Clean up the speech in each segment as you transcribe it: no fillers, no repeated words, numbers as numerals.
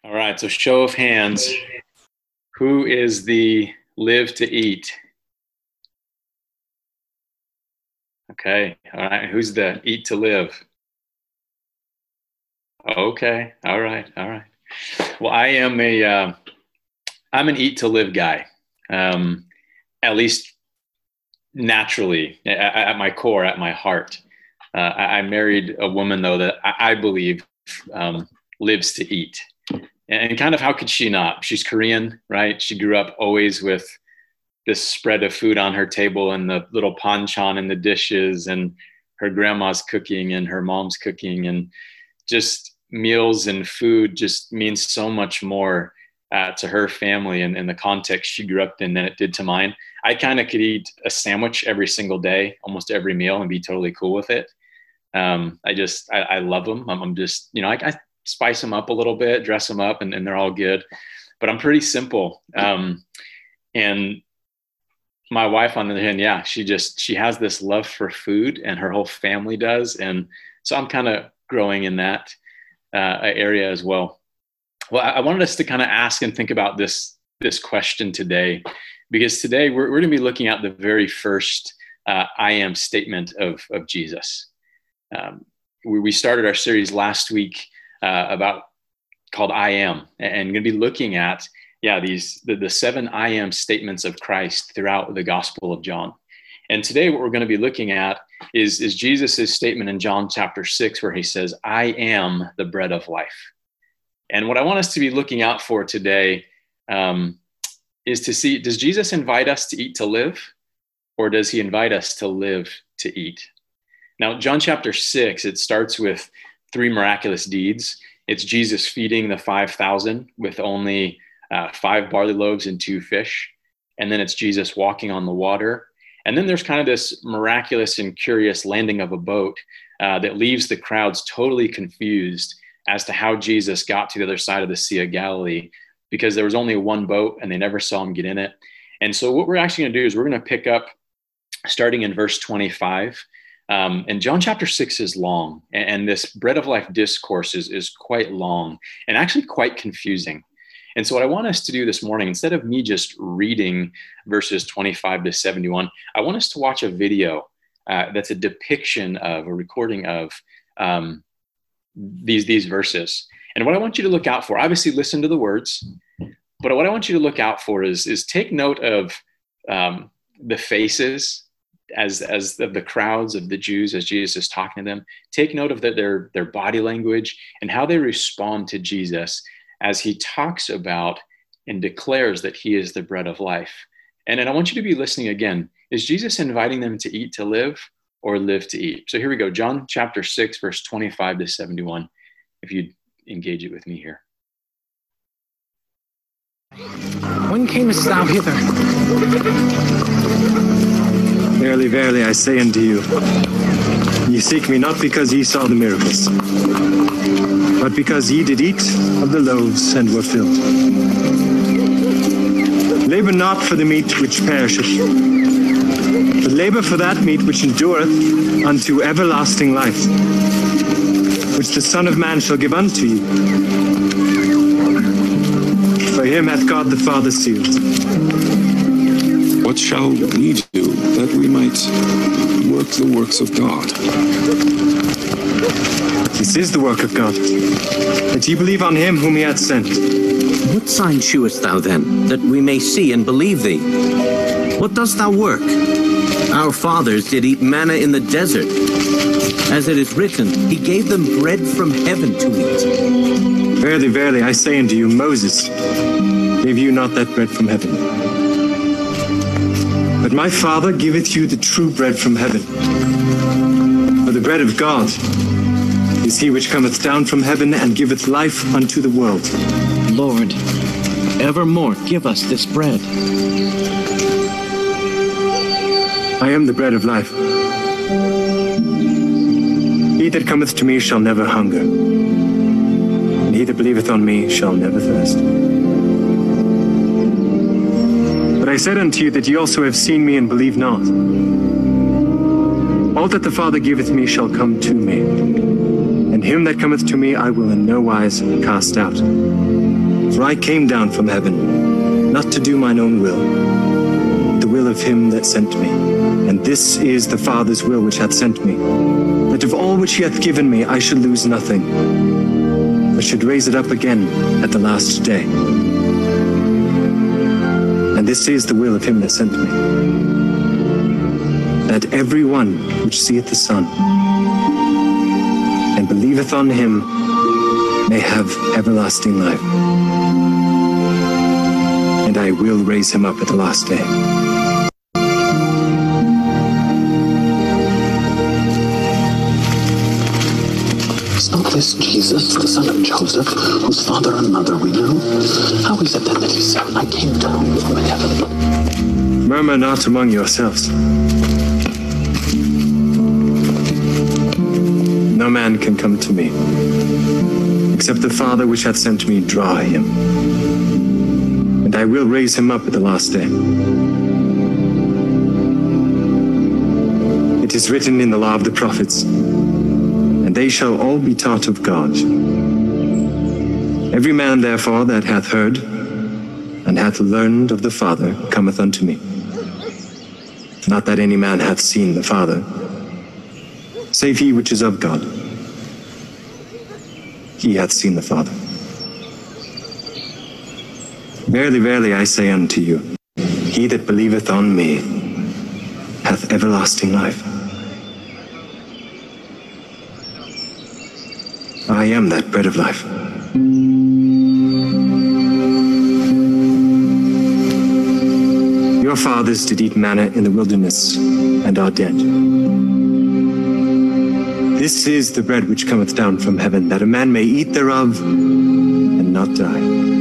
All right, so show of hands. Who is the live to eat? Okay, all right. Who's the eat to live? Okay, all right. Well, I'm an eat to live guy. At least naturally, at my core, at my heart. I married a woman though that I believe lives to eat. And kind of how could she not? She's Korean, right? She grew up always with this spread of food on her table and the little panchan in the dishes and her grandma's cooking and her mom's cooking, and just meals and food just means so much more to her family and the context she grew up in than it did to mine. I kind of could eat a sandwich every single day, almost every meal, and be totally cool with it. I love them. I'm just, I spice them up a little bit, dress them up, and they're all good. But I'm pretty simple. And my wife, on the other hand, yeah, she has this love for food, and her whole family does. And so I'm kind of growing in that area as well. Well, I wanted us to kind of ask and think about this question today, because today we're going to be looking at the very first I am statement of Jesus. We started our series last week called I am, and going to be looking at the 7 I am statements of Christ throughout the Gospel of John. And today what we're going to be looking at is Jesus' statement in John chapter 6, where he says, I am the bread of life. And what I want us to be looking out for today is to see, does Jesus invite us to eat to live, or does he invite us to live to eat? Now, John chapter 6, it starts with 3 miraculous deeds. It's Jesus feeding the 5,000 with only 5 barley loaves and 2 fish. And then it's Jesus walking on the water. And then there's kind of this miraculous and curious landing of a boat that leaves the crowds totally confused as to how Jesus got to the other side of the Sea of Galilee, because there was only one boat and they never saw him get in it. And so what we're actually going to do is we're going to pick up starting in verse 25. And John chapter 6 is long, and this bread of life discourse is quite long and actually quite confusing. And so what I want us to do this morning, instead of me just reading verses 25 to 71, I want us to watch a video that's a depiction of a recording of these verses. And what I want you to look out for, obviously listen to the words, but what I want you to look out for is take note of the faces as the crowds of the Jews as Jesus is talking to them. Take note of their body language and how they respond to Jesus as he talks about and declares that he is the bread of life. And then I want you to be listening again. Is Jesus inviting them to eat to live, or live to eat? So here we go. John chapter 6, verse 25 to 71. If you'd engage it with me here. When camest thou hither? Verily, verily, I say unto you, ye seek me not because ye saw the miracles, but because ye did eat of the loaves and were filled. Labor not for the meat which perisheth, but labor for that meat which endureth unto everlasting life, which the Son of Man shall give unto you. For him hath God the Father sealed. What shall we do that we might work the works of God? This is the work of God, that ye believe on him whom he hath sent. What sign shewest thou then, that we may see and believe thee? What dost thou work? Our fathers did eat manna in the desert. As it is written, he gave them bread from heaven to eat. Verily, verily, I say unto you, Moses gave you not that bread from heaven. But my Father giveth you the true bread from heaven. For the bread of God is he which cometh down from heaven and giveth life unto the world. Lord, evermore give us this bread. I am the bread of life. He that cometh to me shall never hunger, and he that believeth on me shall never thirst. But I said unto you that ye also have seen me and believe not. All that the Father giveth me shall come to me, and him that cometh to me I will in no wise cast out. For I came down from heaven, not to do mine own will, but the will of him that sent me. And this is the Father's will which hath sent me, that of all which he hath given me I should lose nothing, but should raise it up again at the last day. And this is the will of him that sent me, that every one which seeth the Son, and believeth on him, may have everlasting life. And I will raise him up at the last day. Is not this Jesus, the son of Joseph, whose father and mother we know? How is it then that he said, I came down from heaven? Murmur not among yourselves. No man can come to me, except the Father which hath sent me draw him. And I will raise him up at the last day. It is written in the law of the prophets, and they shall all be taught of God. Every man therefore that hath heard and hath learned of the Father cometh unto me. Not that any man hath seen the Father, save he which is of God. He hath seen the Father. Verily, verily, I say unto you, he that believeth on me hath everlasting life. I am that bread of life. Your fathers did eat manna in the wilderness and are dead. This is the bread which cometh down from heaven, that a man may eat thereof and not die.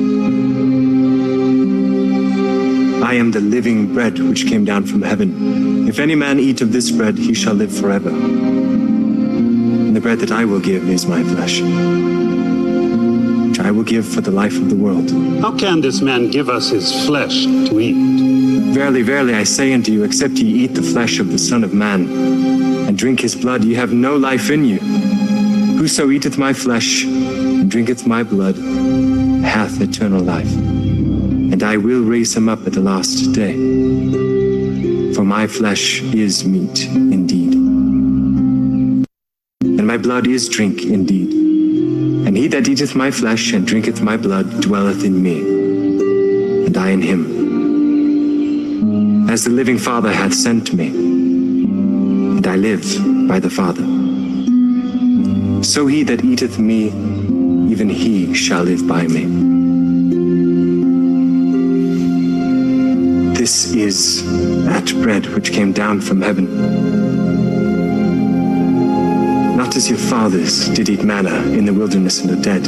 I am the living bread which came down from heaven. If any man eat of this bread, he shall live forever. And the bread that I will give is my flesh, which I will give for the life of the world. How can this man give us his flesh to eat? Verily, verily, I say unto you, except ye eat the flesh of the Son of Man, and drink his blood, ye have no life in you. Whoso eateth my flesh, and drinketh my blood, hath eternal life. And I will raise him up at the last day. For my flesh is meat indeed, and my blood is drink indeed. And he that eateth my flesh and drinketh my blood dwelleth in me, and I in him. As the living Father hath sent me, and I live by the Father, so he that eateth me, even he shall live by me. This is that bread which came down from heaven. Not as your fathers did eat manna in the wilderness and are dead.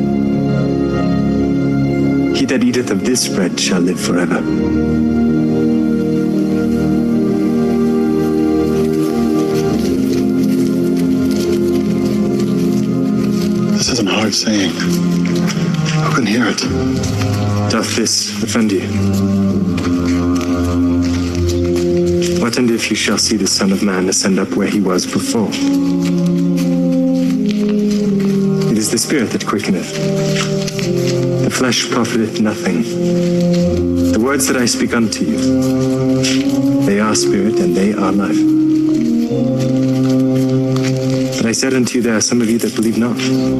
He that eateth of this bread shall live forever. This is an hard saying. Who can hear it? Doth this offend you? What and if you shall see the Son of Man ascend up where he was before? It is the Spirit that quickeneth. The flesh profiteth nothing. The words that I speak unto you, they are spirit and they are life. But I said unto you, there are some of you that believe not.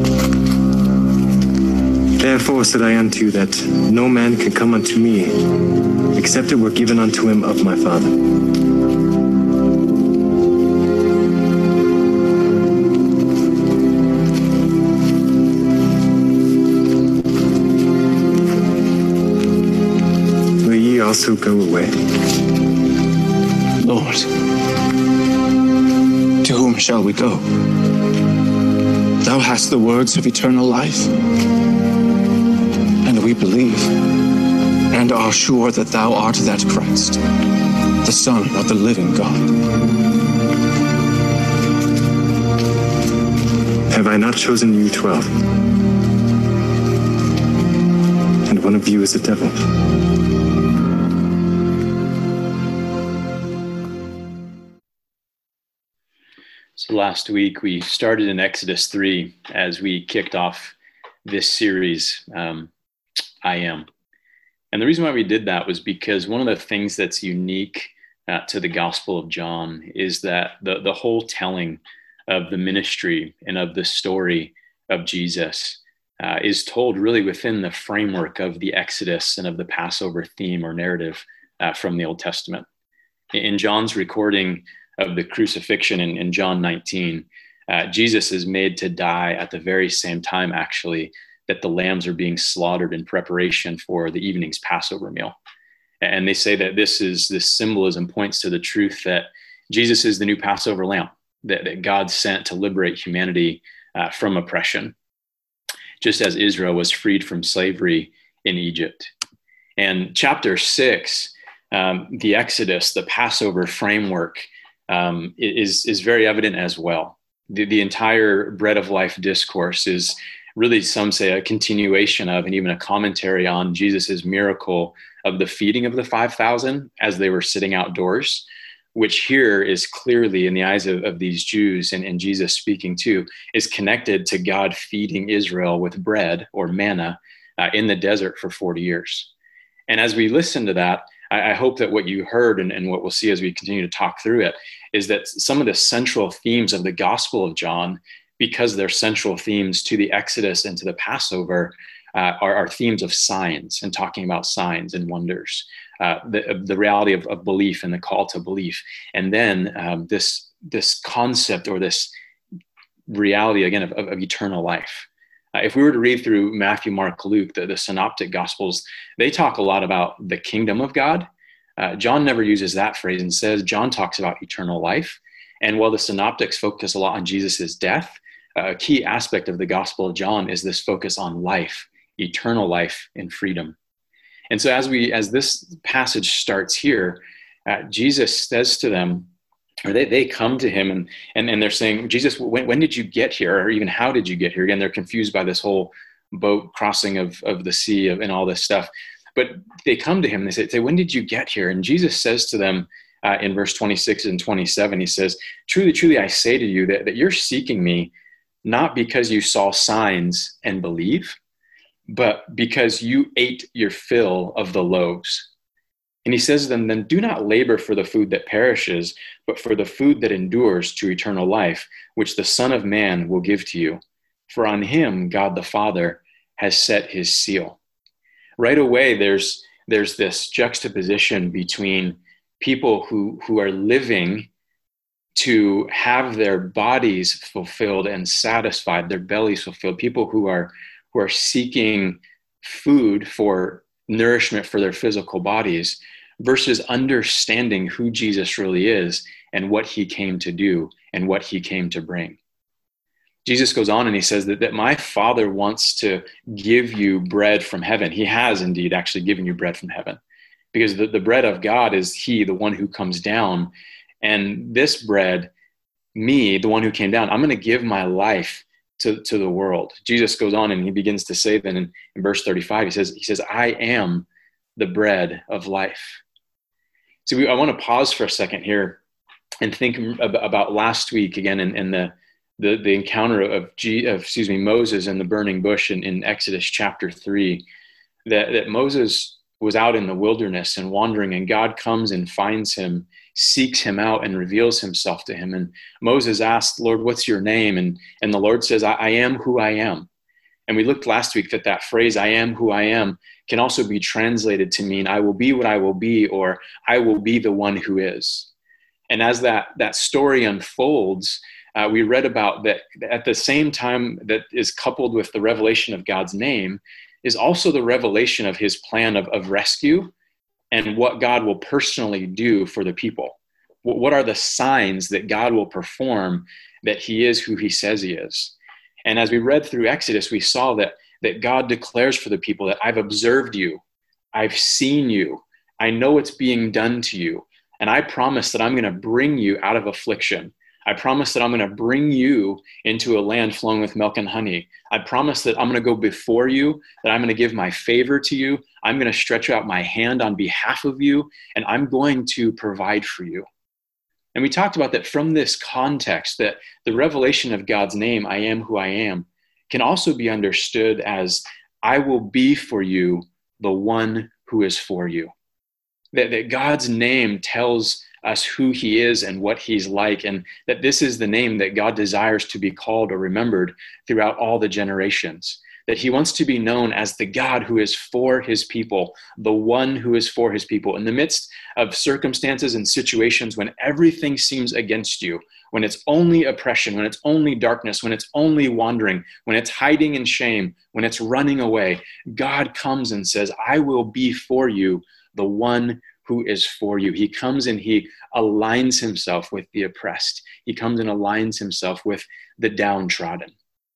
Therefore said I unto you that no man can come unto me, except it were given unto him of my Father. Will ye also go away? Lord, to whom shall we go? Thou hast the words of eternal life. And we believe and are sure that thou art that Christ, the Son of the living God. Have I not chosen you 12? And one of you is a devil. So last week we started in Exodus 3 as we kicked off this series. I am. And the reason why we did that was because one of the things that's unique to the Gospel of John is that the whole telling of the ministry and of the story of Jesus is told really within the framework of the Exodus and of the Passover theme or narrative from the Old Testament. In John's recording of the crucifixion in John 19, Jesus is made to die at the very same time, actually, that the lambs are being slaughtered in preparation for the evening's Passover meal. And they say that this symbolism points to the truth that Jesus is the new Passover lamb, that God sent to liberate humanity from oppression, just as Israel was freed from slavery in Egypt. And chapter 6, the Exodus, the Passover framework, is very evident as well. The entire bread of life discourse is really, some say, a continuation of and even a commentary on Jesus's miracle of the feeding of the 5,000 as they were sitting outdoors, which here is clearly, in the eyes of these Jews and Jesus speaking to, is connected to God feeding Israel with bread or manna in the desert for 40 years. And as we listen to that, I hope that what you heard and what we'll see as we continue to talk through it is that some of the central themes of the Gospel of John, because they're central themes to the Exodus and to the Passover, are themes of signs and talking about signs and wonders, the reality of belief and the call to belief. And then this concept or this reality, again, of eternal life. If we were to read through Matthew, Mark, Luke, the synoptic Gospels, they talk a lot about the kingdom of God. John never uses that phrase. Instead, John talks about eternal life. And while the synoptics focus a lot on Jesus's death, a key aspect of the Gospel of John is this focus on life, eternal life and freedom. And so as this passage starts here, Jesus says to them, or they come to him and they're saying, Jesus, when did you get here? Or even how did you get here? Again, they're confused by this whole boat crossing of the sea and all this stuff. But they come to him and they say, when did you get here? And Jesus says to them in verse 26 and 27, he says, truly, truly, I say to you that you're seeking me not because you saw signs and believe, but because you ate your fill of the loaves. And he says to them, then do not labor for the food that perishes, but for the food that endures to eternal life, which the Son of Man will give to you. For on him, God the Father has set his seal. Right away, there's this juxtaposition between people who are living to have their bodies fulfilled and satisfied, their bellies fulfilled, people who are seeking food for nourishment for their physical bodies, versus understanding who Jesus really is and what he came to do and what he came to bring. Jesus goes on and he says that my Father wants to give you bread from heaven. He has indeed actually given you bread from heaven, because the bread of God is he, the one who comes down. And this bread, me, the one who came down, I'm going to give my life to the world. Jesus goes on and he begins to say then in verse 35, he says, I am the bread of life. So I want to pause for a second here and think about last week again in the encounter of Moses and the burning bush in Exodus chapter 3, that Moses was out in the wilderness and wandering, and God comes and finds him, seeks him out and reveals himself to him. And Moses asked, Lord, what's your name? And the Lord says, I am who I am. And we looked last week that phrase, I am who I am, can also be translated to mean I will be what I will be, or I will be the one who is. And as that story unfolds, we read about that at the same time that is coupled with the revelation of God's name is also the revelation of his plan of rescue and what God will personally do for the people. What are the signs that God will perform that he is who he says he is? And as we read through Exodus, we saw that God declares for the people that I've observed you, I've seen you, I know what's being done to you, and I promise that I'm going to bring you out of affliction. I promise that I'm going to bring you into a land flowing with milk and honey. I promise that I'm going to go before you, that I'm going to give my favor to you. I'm going to stretch out my hand on behalf of you, and I'm going to provide for you. And we talked about that from this context, that the revelation of God's name, I am who I am, can also be understood as I will be for you the one who is for you. That God's name tells us who he is and what he's like, and that this is the name that God desires to be called or remembered throughout all the generations. That he wants to be known as the God who is for his people, the one who is for his people. In the midst of circumstances and situations when everything seems against you, when it's only oppression, when it's only darkness, when it's only wandering, when it's hiding in shame, when it's running away, God comes and says, I will be for you, the one who is for you. He comes and he aligns himself with the oppressed. He comes and aligns himself with the downtrodden.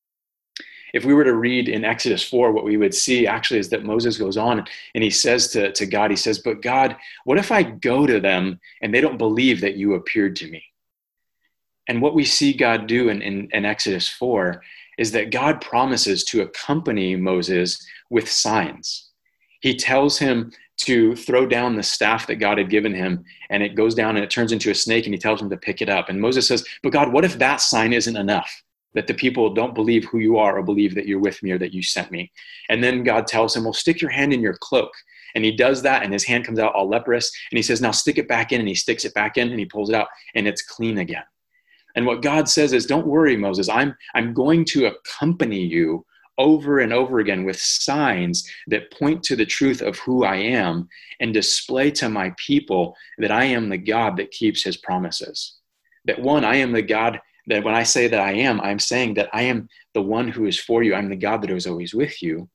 If we were to read in Exodus 4, what we would see actually is that Moses goes on and he says to God, he says, but God, what if I go to them and they don't believe that you appeared to me? And what we see God do in Exodus 4 is that God promises to accompany Moses with signs. He tells him to throw down the staff that God had given him, and it goes down and it turns into a snake, and he tells him to pick it up. And Moses says, but God, what if that sign isn't enough? That the people don't believe who you are or believe that you're with me or that you sent me. And then God tells him, well, stick your hand in your cloak. And he does that, and his hand comes out all leprous. And he says, now stick it back in. And he sticks it back in, and he pulls it out, and it's clean again. And what God says is, don't worry, Moses. I'm going to accompany you over and over again with signs that point to the truth of who I am and display to my people that I am the God that keeps his promises. That one, I am the God that when I say that I am, I'm saying that I am the one who is for you. I'm the God that is always with you.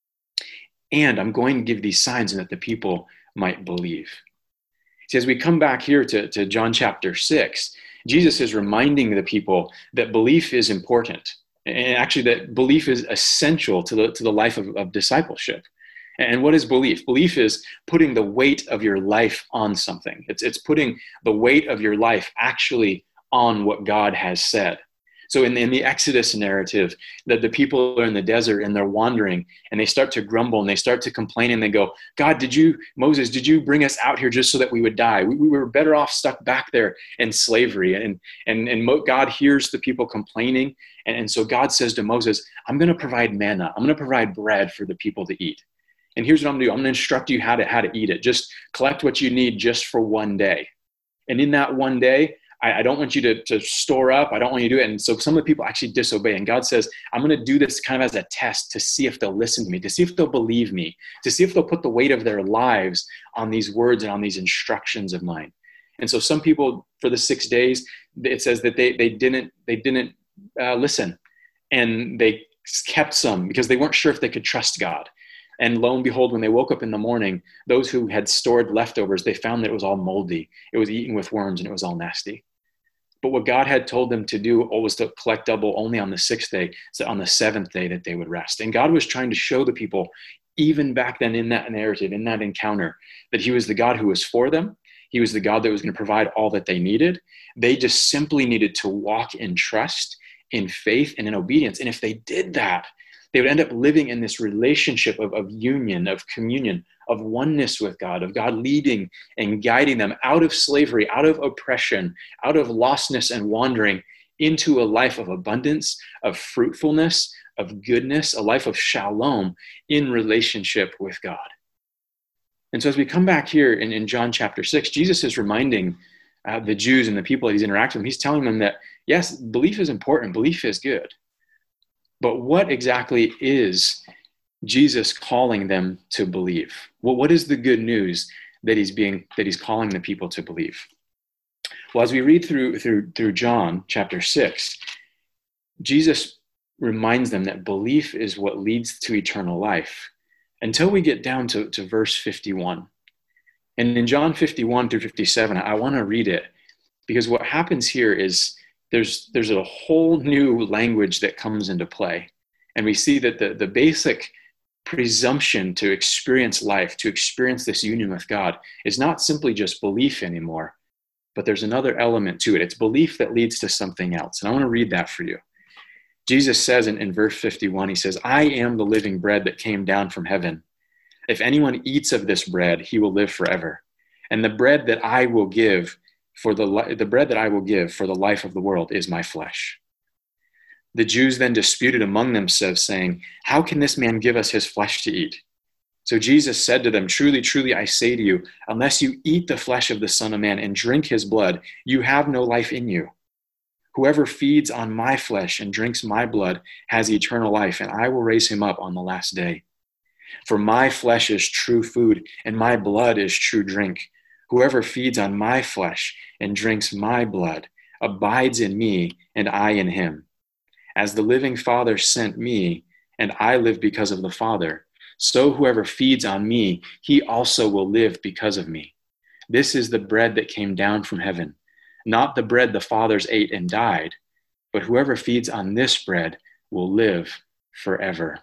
And I'm going to give these signs and that the people might believe. See, as we come back here to John chapter 6, Jesus is reminding the people that belief is important. And actually that belief is essential to the life of discipleship. And what is belief? Belief is putting the weight of your life on something. It's putting the weight of your life actually on what God has said. So in the Exodus narrative, that the people are in the desert and they're wandering and they start to grumble and they start to complain and they go, God, Moses, did you bring us out here just so that we would die? We were better off stuck back there in slavery. And God hears the people complaining. And so God says to Moses, I'm going to provide manna. I'm going to provide bread for the people to eat. And here's what I'm going to do. I'm going to instruct you how to eat it. Just collect what you need just for one day. And in that one day, I don't want you to store up. I don't want you to do it. And so some of the people actually disobey. And God says, I'm going to do this kind of as a test to see if they'll listen to me, to see if they'll believe me, to see if they'll put the weight of their lives on these words and on these instructions of mine. And so some people, for the 6 days, it says that they didn't listen. And they kept some because they weren't sure if they could trust God. And lo and behold, when they woke up in the morning, those who had stored leftovers, they found that it was all moldy. It was eaten with worms and it was all nasty. But what God had told them to do was to collect double only on the 6th day, so on the 7th day that they would rest. And God was trying to show the people, even back then in that narrative, in that encounter, that he was the God who was for them. He was the God that was going to provide all that they needed. They just simply needed to walk in trust, in faith, and in obedience. And if they did that, they would end up living in this relationship of union, of communion, of oneness with God, of God leading and guiding them out of slavery, out of oppression, out of lostness and wandering into a life of abundance, of fruitfulness, of goodness, a life of shalom in relationship with God. And so as we come back here in John chapter 6, Jesus is reminding the Jews and the people that he's interacting with, he's telling them that, yes, belief is important, belief is good. But what exactly is Jesus calling them to believe? Well, what is the good news that he's calling the people to believe? Well, as we read through John chapter 6, Jesus reminds them that belief is what leads to eternal life until we get down to verse 51. And in John 51 through 57, I want to read it because what happens here is there's a whole new language that comes into play. And we see that the basic presumption to experience life, to experience this union with God, is not simply just belief anymore, but there's another element to it. It's belief that leads to something else. And I want to read that for you. Jesus says in verse 51, he says, I am the living bread that came down from heaven. If anyone eats of this bread, he will live forever. And the bread that I will give for the life of the world is my flesh. The Jews then disputed among themselves, saying, how can this man give us his flesh to eat? So Jesus said to them, truly, truly, I say to you, unless you eat the flesh of the Son of Man and drink his blood, you have no life in you. Whoever feeds on my flesh and drinks my blood has eternal life, and I will raise him up on the last day. For my flesh is true food, and my blood is true drink. Whoever feeds on my flesh and drinks my blood abides in me, and I in him. As the living Father sent me, and I live because of the Father, so whoever feeds on me, he also will live because of me. This is the bread that came down from heaven, not the bread the fathers ate and died, but whoever feeds on this bread will live forever.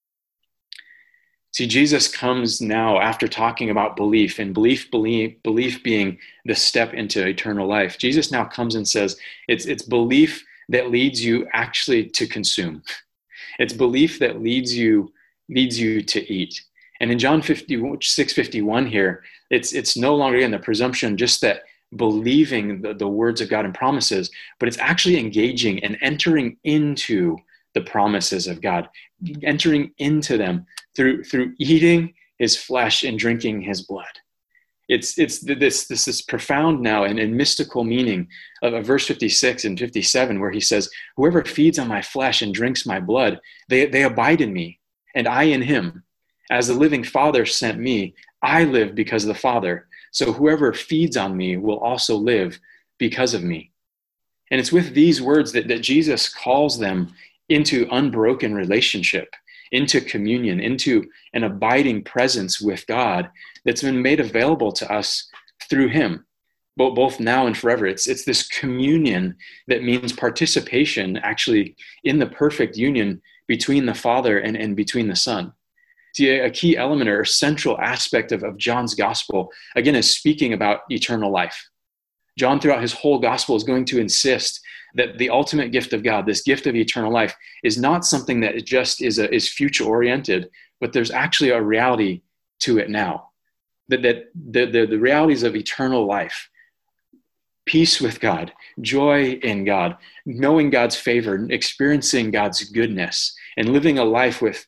See, Jesus comes now after talking about belief, and belief being the step into eternal life. Jesus now comes and says, it's belief that leads you actually to consume. It's belief that leads you to eat. And in John 6:51 here, it's no longer, again, the presumption just that believing the words of God and promises, but it's actually engaging and entering into the promises of God, entering into them through eating his flesh and drinking his blood. It's this profound now and mystical meaning of verse 56 and 57, where he says, whoever feeds on my flesh and drinks my blood, they abide in me, and I in him. As the living Father sent me, I live because of the Father. So whoever feeds on me will also live because of me. And it's with these words that Jesus calls them into unbroken relationship, into communion, into an abiding presence with God that's been made available to us through him, both now and forever. It's this communion that means participation actually in the perfect union between the Father and between the Son. See, a key element or central aspect of John's gospel, again, is speaking about eternal life. John, throughout his whole gospel, is going to insist that the ultimate gift of God, this gift of eternal life, is not something that just is future-oriented, but there's actually a reality to it now. That the realities of eternal life, peace with God, joy in God, knowing God's favor, experiencing God's goodness, and living a life with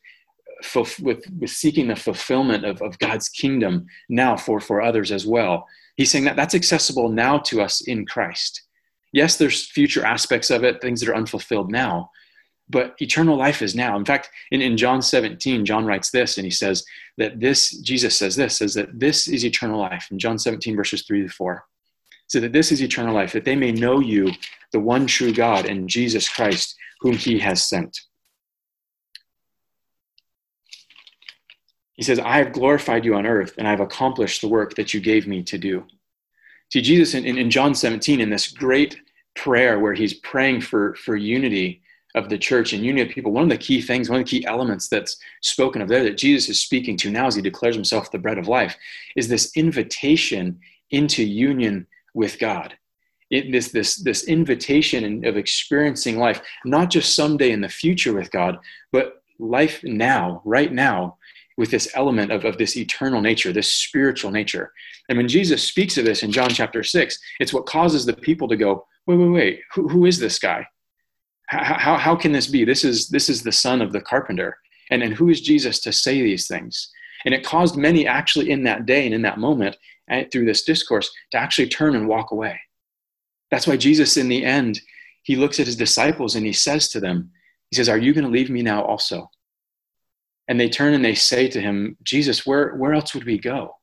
seeking the fulfillment of God's kingdom now for others as well. He's saying that that's accessible now to us in Christ. Yes, there's future aspects of it, things that are unfulfilled now, but eternal life is now. In fact, in John 17, John writes this, and he says that Jesus says that this is eternal life, in John 17, verses 3-4. So that this is eternal life, that they may know you, the one true God, and Jesus Christ, whom he has sent. He says, I have glorified you on earth, and I have accomplished the work that you gave me to do. See, Jesus in John 17, in this great prayer where he's praying for unity of the church and unity of people, one of the key things, one of the key elements that's spoken of there that Jesus is speaking to now as he declares himself the bread of life, is this invitation into union with God. This invitation of experiencing life, not just someday in the future with God, but life now, right now, with this element of this eternal nature, this spiritual nature. And when Jesus speaks of this in John chapter 6, it's what causes the people to go, wait, who is this guy? How can this be? This is the son of the carpenter. And who is Jesus to say these things? And it caused many actually in that day and in that moment, through this discourse, to actually turn and walk away. That's why Jesus, in the end, he looks at his disciples and he says to them, he says, are you going to leave me now also? And they turn and they say to him, Jesus, where else would we go?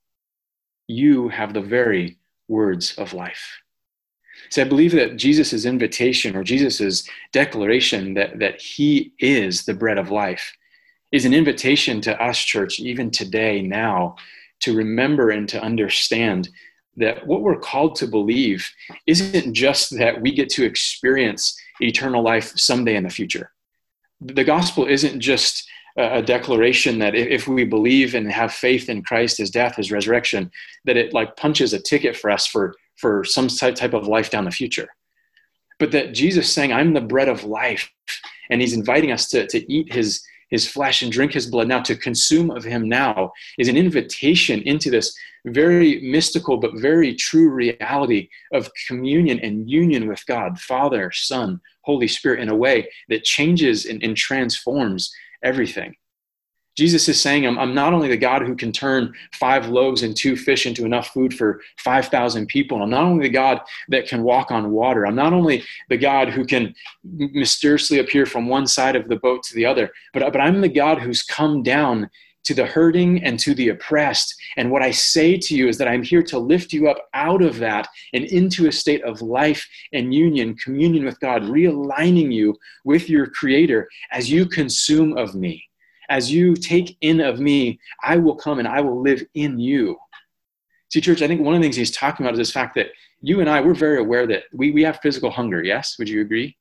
You have the very words of life. So I believe that Jesus' invitation or Jesus' declaration that he is the bread of life is an invitation to us, church, even today, now, to remember and to understand that what we're called to believe isn't just that we get to experience eternal life someday in the future. The gospel isn't just a declaration that if we believe and have faith in Christ, his death, his resurrection, that it like punches a ticket for us for some type of life down the future. But that Jesus saying, I'm the bread of life, and he's inviting us to eat his flesh and drink his blood now, to consume of him now, is an invitation into this very mystical but very true reality of communion and union with God, Father, Son, Holy Spirit, in a way that changes and transforms everything. Jesus is saying, I'm not only the God who can turn 5 loaves and 2 fish into enough food for 5,000 people. I'm not only the God that can walk on water. I'm not only the God who can mysteriously appear from one side of the boat to the other, but I'm the God who's come down to the hurting and to the oppressed. And what I say to you is that I'm here to lift you up out of that and into a state of life and union, communion with God, realigning you with your Creator as you consume of me. As you take in of me, I will come and I will live in you. See, church, I think one of the things he's talking about is this fact that you and I, we're very aware that we have physical hunger, yes? Would you agree?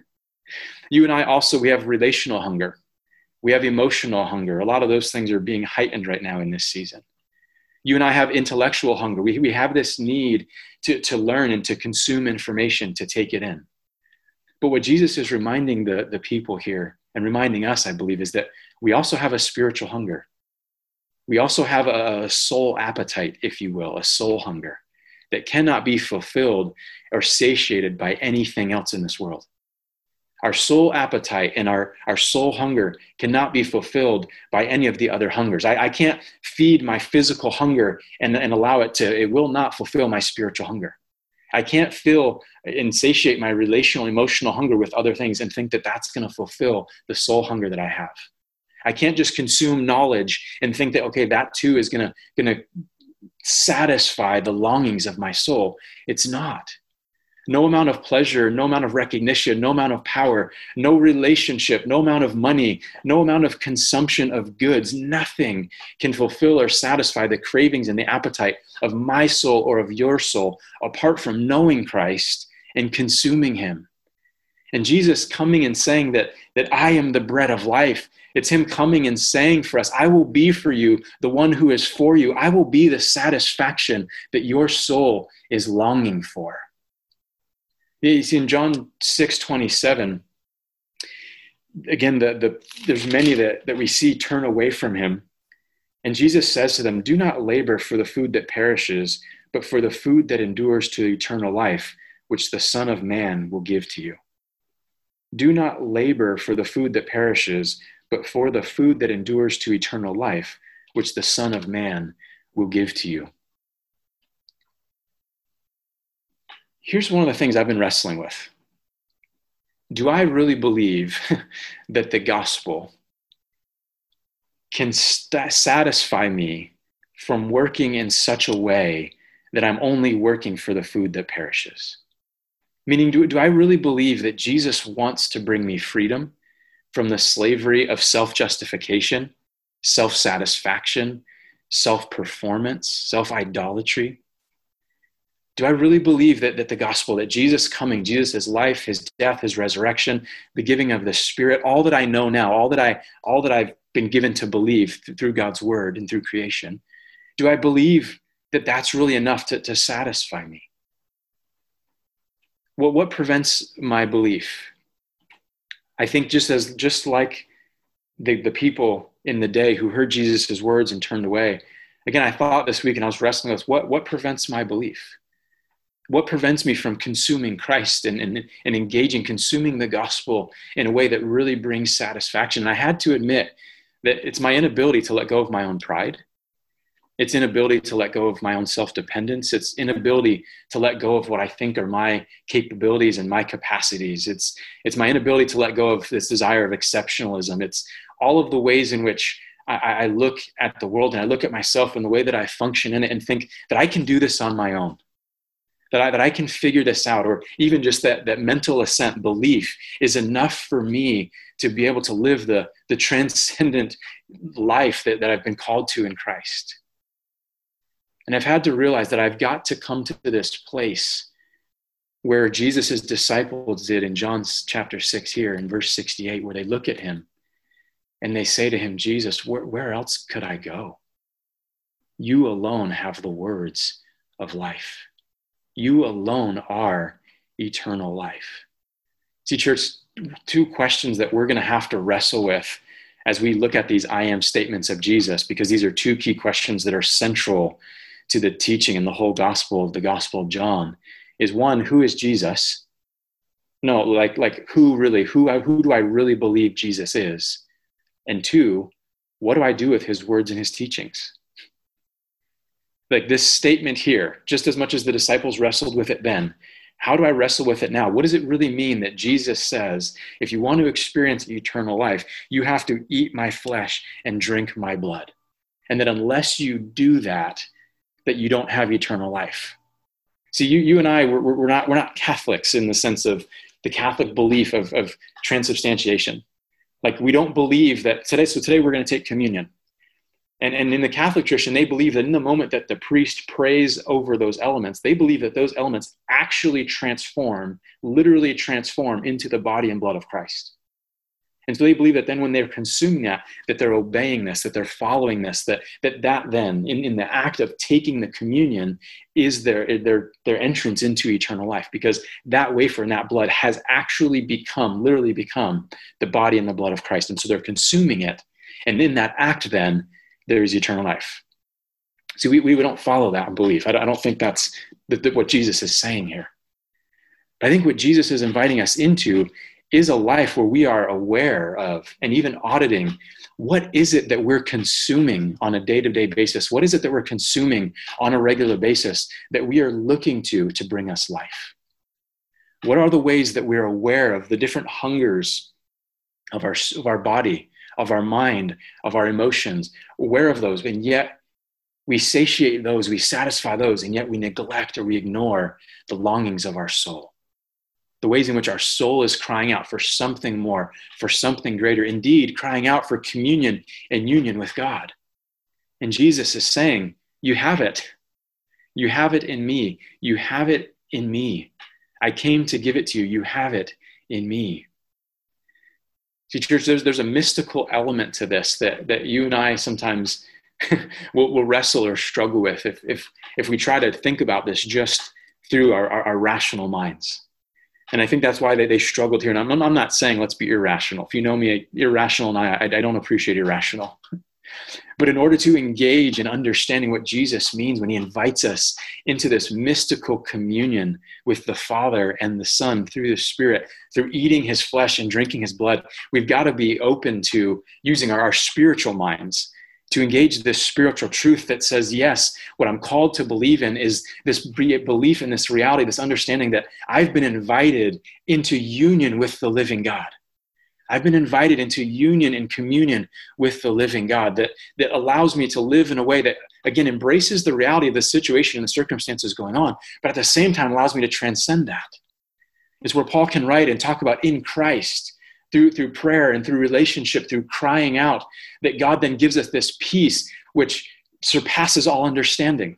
You and I also, we have relational hunger. We have emotional hunger. A lot of those things are being heightened right now in this season. You and I have intellectual hunger. We have this need to learn and to consume information, to take it in. But what Jesus is reminding the people here and reminding us, I believe, is that we also have a spiritual hunger. We also have a soul appetite, if you will, a soul hunger that cannot be fulfilled or satiated by anything else in this world. Our soul appetite and our soul hunger cannot be fulfilled by any of the other hungers. I can't feed my physical hunger and allow it will not fulfill my spiritual hunger. I can't fill and satiate my relational, emotional hunger with other things and think that that's going to fulfill the soul hunger that I have. I can't just consume knowledge and think that, okay, that too is going to satisfy the longings of my soul. It's not. No amount of pleasure, no amount of recognition, no amount of power, no relationship, no amount of money, no amount of consumption of goods, nothing can fulfill or satisfy the cravings and the appetite of my soul or of your soul apart from knowing Christ and consuming him. And Jesus coming and saying that I am the bread of life. It's him coming and saying for us, I will be for you the one who is for you. I will be the satisfaction that your soul is longing for. You see, in John 6:27, again, there's many that we see turn away from him. And Jesus says to them, do not labor for the food that perishes, but for the food that endures to eternal life, which the Son of Man will give to you. Do not labor for the food that perishes, but for the food that endures to eternal life, which the Son of Man will give to you. Here's one of the things I've been wrestling with. Do I really believe that the gospel can satisfy me from working in such a way that I'm only working for the food that perishes? Meaning, do I really believe that Jesus wants to bring me freedom from the slavery of self-justification, self-satisfaction, self-performance, self-idolatry? Do I really believe that the gospel, that Jesus coming, Jesus' life, his death, his resurrection, the giving of the Spirit, all that I know now, all that I've been given to believe through God's word and through creation, do I believe that that's really enough to satisfy me? What prevents my belief? I think just like the people in the day who heard Jesus' words and turned away. Again, I thought this week and I was wrestling with what prevents my belief? What prevents me from consuming Christ and engaging, consuming the gospel in a way that really brings satisfaction? And I had to admit that it's my inability to let go of my own pride. It's inability to let go of my own self-dependence. It's inability to let go of what I think are my capabilities and my capacities. It's my inability to let go of this desire of exceptionalism. It's all of the ways in which I look at the world and I look at myself and the way that I function in it and think that I can do this on my own. That I can figure this out, or even just that mental assent, belief is enough for me to be able to live the transcendent life that I've been called to in Christ. And I've had to realize that I've got to come to this place where Jesus' disciples did in John chapter 6 here in verse 68, where they look at him and they say to him, Jesus, where else could I go? You alone have the words of life. You alone are eternal life. See, church, 2 questions that we're going to have to wrestle with as we look at these I am statements of Jesus, because these are 2 key questions that are central to the teaching and the whole gospel, the Gospel of John, is 1, who is Jesus? No, like who do I really believe Jesus is? And 2, what do I do with his words and his teachings? Like this statement here, just as much as the disciples wrestled with it then, how do I wrestle with it now? What does it really mean that Jesus says, if you want to experience eternal life, you have to eat my flesh and drink my blood? And that unless you do that, that you don't have eternal life. See, you and I, we're not Catholics in the sense of the Catholic belief of transubstantiation. Like we don't believe that today we're going to take communion. And in the Catholic tradition, they believe that in the moment that the priest prays over those elements, they believe that those elements actually literally transform into the body and blood of Christ. And so they believe that then when they're consuming that they're obeying this, that they're following this, that then in the act of taking the communion is their entrance into eternal life, because that wafer and that blood has actually literally become the body and the blood of Christ. And so they're consuming it. And in that act then, there is eternal life. See, we don't follow that belief. I don't think that's what Jesus is saying here. I think what Jesus is inviting us into is a life where we are aware of and even auditing what is it that we're consuming on a day-to-day basis? What is it that we're consuming on a regular basis that we are looking to bring us life? What are the ways that we're aware of the different hungers of our body, of our mind, of our emotions, aware of those, and yet we satiate those, we satisfy those, and yet we neglect or we ignore the longings of our soul. The ways in which our soul is crying out for something more, for something greater, indeed crying out for communion and union with God. And Jesus is saying, you have it. You have it in me. You have it in me. I came to give it to you. You have it in me. See, church, there's a mystical element to this that you and I sometimes will wrestle or struggle with if we try to think about this just through our rational minds. And I think that's why they struggled here. And I'm not saying let's be irrational. If you know me, irrational, and I don't appreciate irrational. But in order to engage in understanding what Jesus means when he invites us into this mystical communion with the Father and the Son through the Spirit, through eating his flesh and drinking his blood, we've got to be open to using our spiritual minds to engage this spiritual truth that says, yes, what I'm called to believe in is this belief in this reality, this understanding that I've been invited into union with the living God. I've been invited into union and communion with the living God that allows me to live in a way that, again, embraces the reality of the situation and the circumstances going on, but at the same time allows me to transcend that. It's where Paul can write and talk about in Christ, through prayer and through relationship, through crying out, that God then gives us this peace which surpasses all understanding.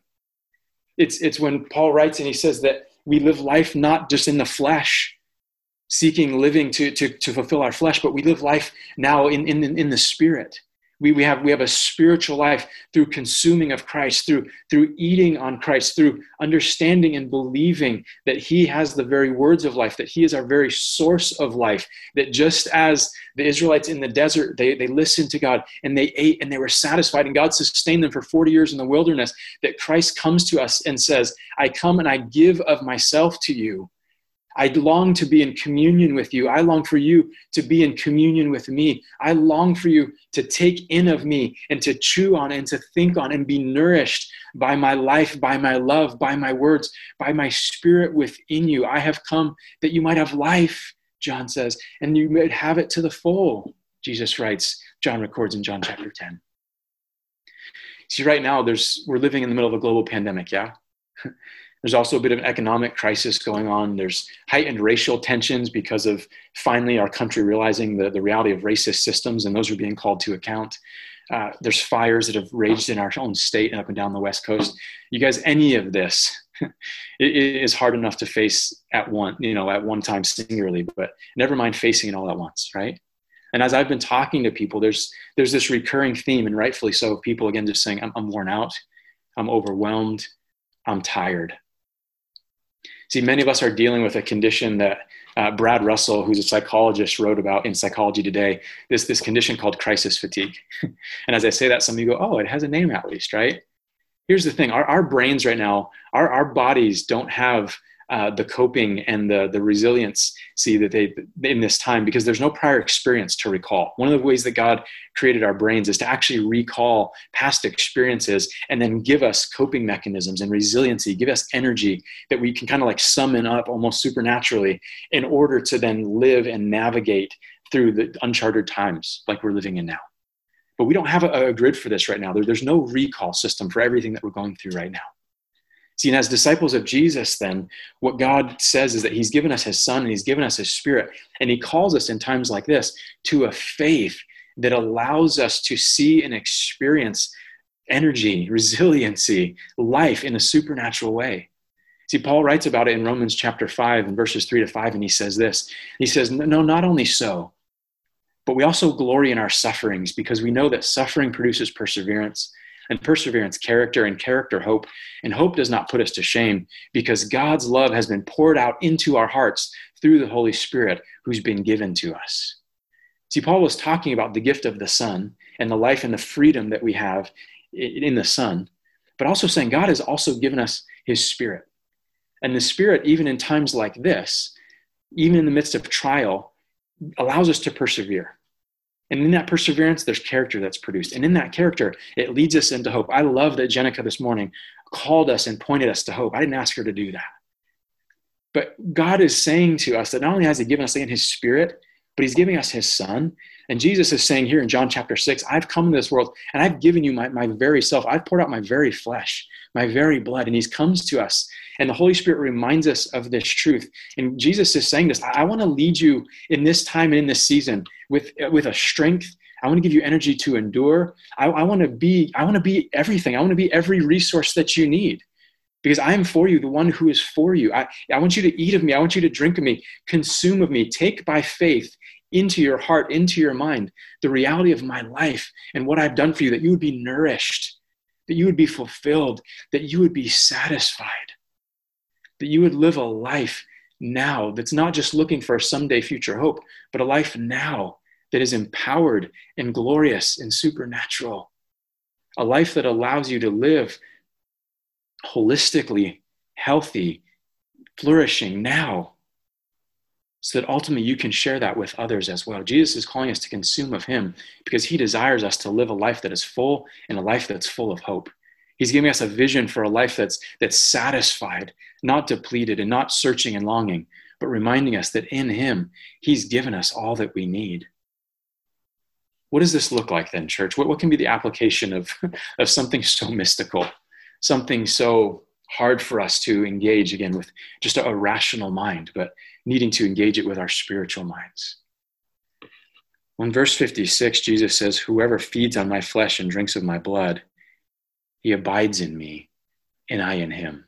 It's when Paul writes and he says that we live life not just in the flesh, seeking living to fulfill our flesh, but we live life now in the Spirit. We have a spiritual life through consuming of Christ, through eating on Christ, through understanding and believing that he has the very words of life, that he is our very source of life, that just as the Israelites in the desert, they listened to God and they ate and they were satisfied and God sustained them for 40 years in the wilderness, that Christ comes to us and says, I come and I give of myself to you. I long to be in communion with you. I long for you to be in communion with me. I long for you to take in of me and to chew on and to think on and be nourished by my life, by my love, by my words, by my Spirit within you. I have come that you might have life, John says, and you might have it to the full, Jesus writes, John records in John chapter 10. See, right now we're living in the middle of a global pandemic, yeah? There's also a bit of an economic crisis going on. There's heightened racial tensions because of finally our country realizing the reality of racist systems, and those are being called to account. There's fires that have raged in our own state and up and down the West Coast. You guys, any of this it is hard enough to face at one time singularly, but never mind facing it all at once, right? And as I've been talking to people, there's this recurring theme, and rightfully so, of people again just saying, I'm worn out, I'm overwhelmed, I'm tired. See, many of us are dealing with a condition that Brad Russell, who's a psychologist, wrote about in Psychology Today, this condition called crisis fatigue. And as I say that, some of you go, oh, it has a name at least, right? Here's the thing. Our brains right now, our bodies don't have the coping and the resiliency that they in this time, because there's no prior experience to recall. One of the ways that God created our brains is to actually recall past experiences and then give us coping mechanisms and resiliency, give us energy that we can kind of like summon up almost supernaturally in order to then live and navigate through the uncharted times like we're living in now. But we don't have a grid for this right now. There's no recall system for everything that we're going through right now. See, and as disciples of Jesus, then, what God says is that he's given us his son and he's given us his spirit. And he calls us in times like this to a faith that allows us to see and experience energy, resiliency, life in a supernatural way. See, Paul writes about it in Romans chapter 5 and verses 3-5, and he says this. He says, no, not only so, but we also glory in our sufferings because we know that suffering produces perseverance, and perseverance, character, and character, hope. And hope does not put us to shame because God's love has been poured out into our hearts through the Holy Spirit who's been given to us. See, Paul was talking about the gift of the Son and the life and the freedom that we have in the Son, but also saying God has also given us his Spirit. And the Spirit, even in times like this, even in the midst of trial, allows us to persevere. And in that perseverance, there's character that's produced. And in that character, it leads us into hope. I love that Jenica this morning called us and pointed us to hope. I didn't ask her to do that. But God is saying to us that not only has he given us his Spirit, but he's giving us his Son. And Jesus is saying here in John chapter 6, I've come into this world and I've given you my very self. I've poured out my very flesh, my very blood. And he comes to us. And the Holy Spirit reminds us of this truth. And Jesus is saying this, I want to lead you in this time and in this season with a strength. I want to give you energy to endure. I want to be everything. I want to be every resource that you need because I am for you, the one who is for you. I want you to eat of me. I want you to drink of me, consume of me, take by faith into your heart, into your mind, the reality of my life and what I've done for you, that you would be nourished, that you would be fulfilled, that you would be satisfied, that you would live a life now that's not just looking for a someday future hope, but a life now that is empowered and glorious and supernatural. A life that allows you to live holistically, healthy, flourishing now, so that ultimately you can share that with others as well. Jesus is calling us to consume of him because he desires us to live a life that is full and a life that's full of hope. He's giving us a vision for a life that's satisfied, not depleted and not searching and longing, but reminding us that in him, he's given us all that we need. What does this look like then, church? What can be the application of something so mystical, something so hard for us to engage, again, with just a rational mind, but needing to engage it with our spiritual minds? Well, in verse 56, Jesus says, whoever feeds on my flesh and drinks of my blood, he abides in me and I in him.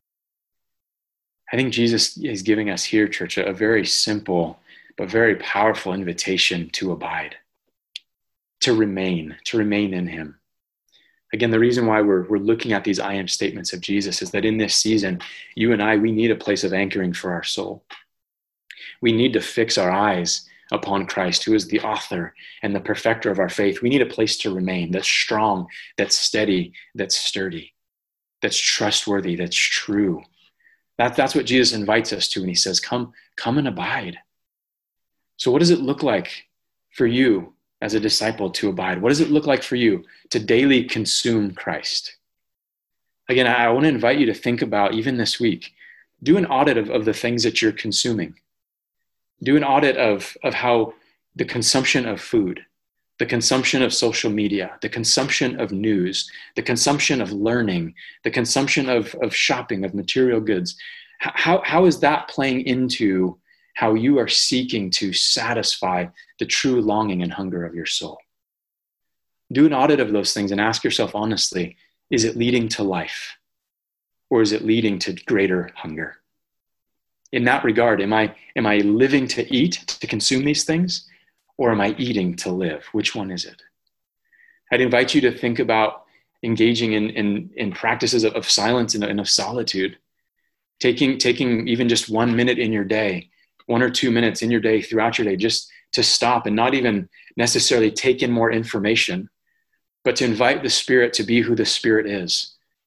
I think Jesus is giving us here, church, a very simple but very powerful invitation to abide, to remain in him. Again, the reason why we're looking at these I am statements of Jesus is that in this season, you and I, we need a place of anchoring for our soul. We need to fix our eyes upon Christ, who is the author and the perfecter of our faith. We need a place to remain that's strong, that's steady, that's sturdy, that's trustworthy, that's true. That's what Jesus invites us to when he says, come and abide. So what does it look like for you as a disciple to abide? What does it look like for you to daily consume Christ? Again, I want to invite you to think about, even this week, do an audit of the things that you're consuming. Do an audit of how the consumption of food, the consumption of social media, the consumption of news, the consumption of learning, the consumption of shopping, of material goods, how is that playing into how you are seeking to satisfy the true longing and hunger of your soul? Do an audit of those things and ask yourself honestly, is it leading to life or is it leading to greater hunger? In that regard, am I living to eat, to consume these things, or am I eating to live? Which one is it? I'd invite you to think about engaging in practices of silence and of solitude, taking even just 1 minute in your day, 1 or 2 minutes in your day throughout your day, just to stop and not even necessarily take in more information, but to invite the Spirit to be who the Spirit is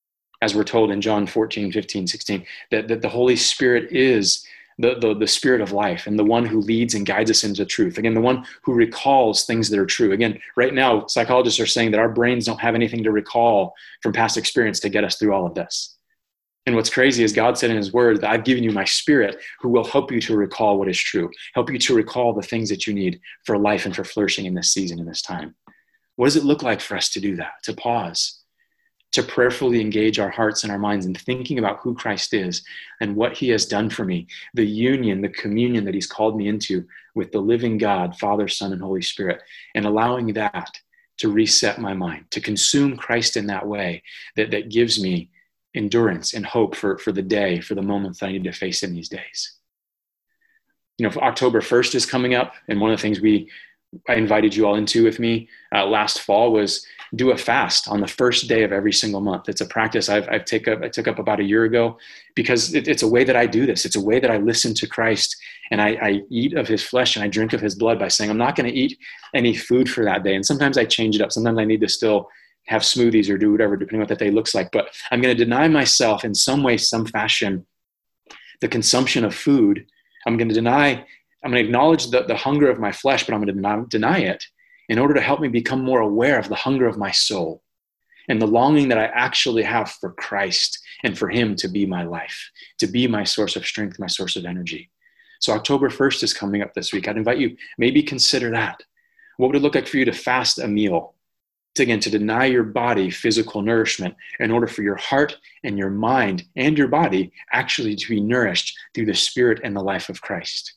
as we're told in John 14, 15, 16, that the Holy Spirit is the spirit of life and the one who leads and guides us into truth. Again, the one who recalls things that are true. Again, right now, psychologists are saying that our brains don't have anything to recall from past experience to get us through all of this. And what's crazy is God said in his word that I've given you my spirit who will help you to recall what is true, help you to recall the things that you need for life and for flourishing in this season, in this time. What does it look like for us to do that? To pause, to prayerfully engage our hearts and our minds in thinking about who Christ is and what he has done for me, the union, the communion that he's called me into with the living God, Father, Son, and Holy Spirit, and allowing that to reset my mind, to consume Christ in that way that gives me endurance and hope for the day, for the moments that I need to face in these days. You know, October 1st is coming up, and one of the things I invited you all into with me last fall was do a fast on the first day of every single month. It's a practice I took up about a year ago because it's a way that I do this. It's a way that I listen to Christ and I eat of his flesh and I drink of his blood by saying I'm not going to eat any food for that day. And sometimes I change it up. Sometimes I need to still have smoothies or do whatever, depending on what that day looks like. But I'm going to deny myself in some way, some fashion, the consumption of food. I'm going to acknowledge the hunger of my flesh, but I'm going to deny it in order to help me become more aware of the hunger of my soul and the longing that I actually have for Christ and for him to be my life, to be my source of strength, my source of energy. So October 1st is coming up this week. I'd invite you, maybe consider that. What would it look like for you to fast a meal? To deny your body physical nourishment in order for your heart and your mind and your body actually to be nourished through the Spirit and the life of Christ.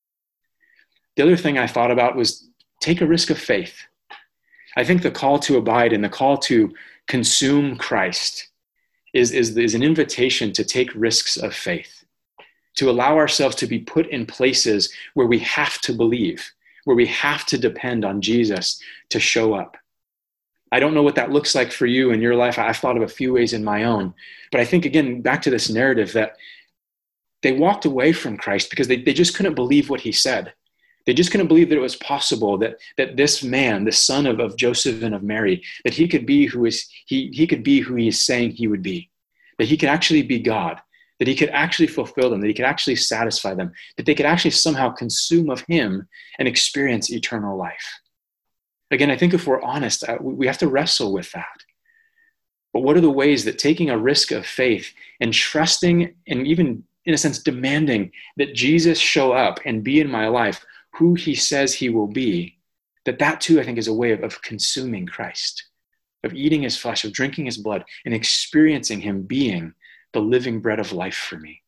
The other thing I thought about was take a risk of faith. I think the call to abide and the call to consume Christ is an invitation to take risks of faith, to allow ourselves to be put in places where we have to believe, where we have to depend on Jesus to show up. I don't know what that looks like for you in your life. I've thought of a few ways in my own. But I think, again, back to this narrative that they walked away from Christ because they just couldn't believe what he said. They just couldn't believe that it was possible that this man, the son of Joseph and of Mary, that he could be who he is saying he would be, that he could actually be God, that he could actually fulfill them, that he could actually satisfy them, that they could actually somehow consume of him and experience eternal life. Again, I think if we're honest, we have to wrestle with that. But what are the ways that taking a risk of faith and trusting and even, in a sense, demanding that Jesus show up and be in my life who he says he will be, that too, I think, is a way of consuming Christ, of eating his flesh, of drinking his blood, and experiencing him being the living bread of life for me.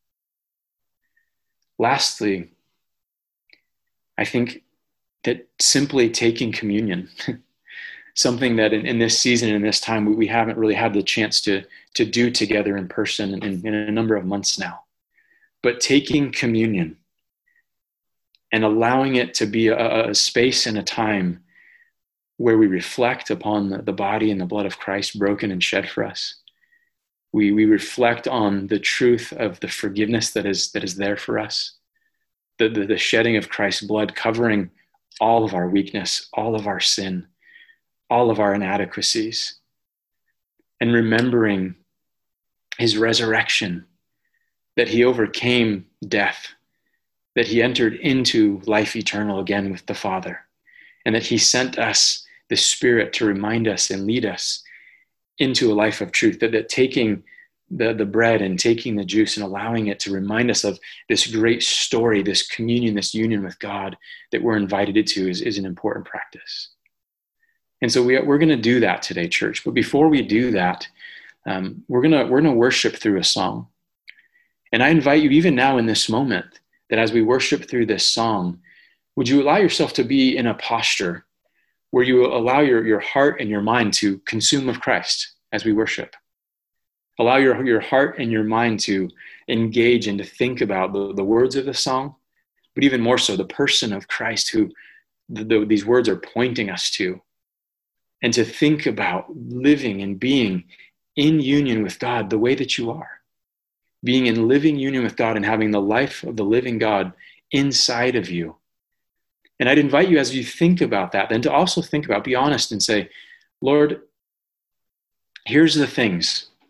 Lastly, I think that simply taking communion, something that in this season, in this time, we haven't really had the chance to do together in person in a number of months now. But taking communion and allowing it to be a space and a time where we reflect upon the body and the blood of Christ broken and shed for us. We reflect on the truth of the forgiveness that is there for us, the shedding of Christ's blood covering all of our weakness, all of our sin, all of our inadequacies, and remembering his resurrection, that he overcame death, that he entered into life eternal again with the Father, and that he sent us the Spirit to remind us and lead us into a life of truth, that taking the bread and taking the juice and allowing it to remind us of this great story, this communion, this union with God that we're invited into is an important practice. And so we're going to do that today, church. But before we do that, we're going to worship through a song. And I invite you, even now in this moment, that as we worship through this song, would you allow yourself to be in a posture where you allow your heart and your mind to consume of Christ as we worship? Allow your heart and your mind to engage and to think about the words of the song, but even more so, the person of Christ who these words are pointing us to, and to think about living and being in union with God the way that you are, being in living union with God and having the life of the living God inside of you. And I'd invite you, as you think about that, then to also think about, be honest and say, Lord, here's the things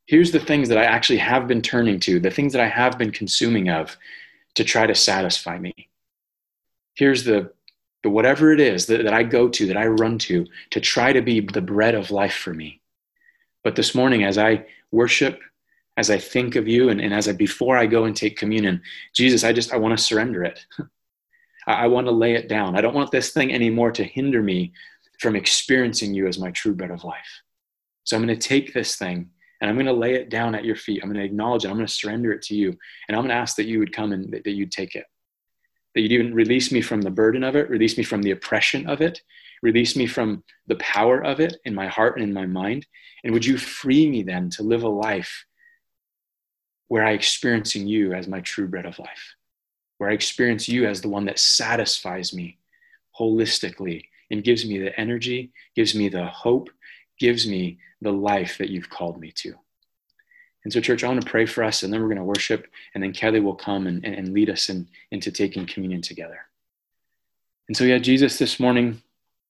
Here's the things that I actually have been turning to, the things that I have been consuming of to try to satisfy me. Here's the whatever it is that I go to, that I run to try to be the bread of life for me. But this morning, as I worship, as I think of you, and before I go and take communion, Jesus, I want to surrender it. I want to lay it down. I don't want this thing anymore to hinder me from experiencing you as my true bread of life. So I'm going to take this thing and I'm going to lay it down at your feet. I'm going to acknowledge it. I'm going to surrender it to you. And I'm going to ask that you would come and that you'd take it. That you'd even release me from the burden of it, release me from the oppression of it, release me from the power of it in my heart and in my mind. And would you free me then to live a life where I experiencing you as my true bread of life, where I experience you as the one that satisfies me holistically and gives me the energy, gives me the hope, gives me the life that you've called me to. And so, church, I want to pray for us, and then we're going to worship, and then Kelly will come and lead us into taking communion together. And so, Jesus, this morning,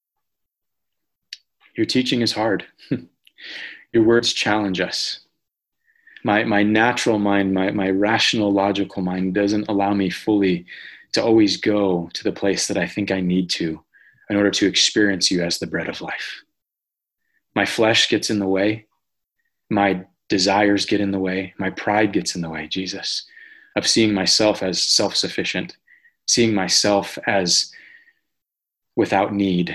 your teaching is hard. Your words challenge us. My natural mind, my rational, logical mind doesn't allow me fully to always go to the place that I think I need to in order to experience you as the bread of life. My flesh gets in the way. My desires get in the way. My pride gets in the way, Jesus, of seeing myself as self-sufficient, seeing myself as without need.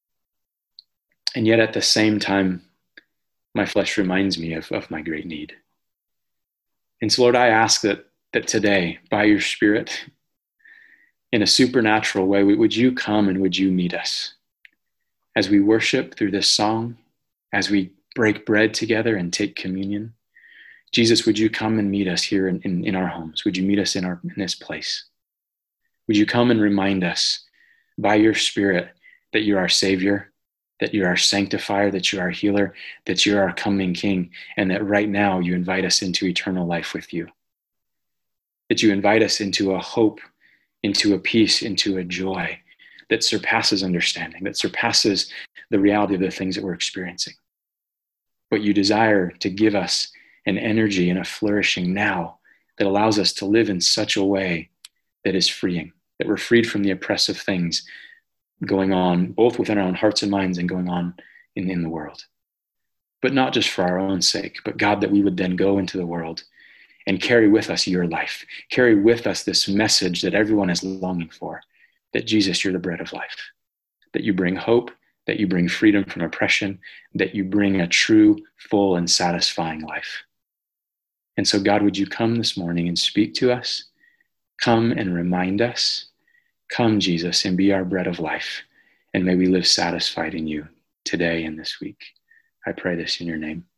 And yet at the same time, my flesh reminds me of my great need. And so, Lord, I ask that today, by your Spirit, in a supernatural way, would you come and would you meet us as we worship through this song, as we break bread together and take communion. Jesus, would you come and meet us here in our homes? Would you meet us in this place? Would you come and remind us by your Spirit that you're our Savior, that you're our sanctifier, that you're our healer, that you're our coming King, and that right now you invite us into eternal life with you. That you invite us into a hope, into a peace, into a joy that surpasses understanding, that surpasses the reality of the things that we're experiencing. But you desire to give us an energy and a flourishing now that allows us to live in such a way that is freeing, that we're freed from the oppressive things going on, both within our own hearts and minds and going on in the world. But not just for our own sake, but God, that we would then go into the world and carry with us your life, carry with us this message that everyone is longing for, that Jesus, you're the bread of life, that you bring hope, that you bring freedom from oppression, that you bring a true, full, and satisfying life. And so, God, would you come this morning and speak to us? Come and remind us. Come, Jesus, and be our bread of life. And may we live satisfied in you today and this week. I pray this in your name.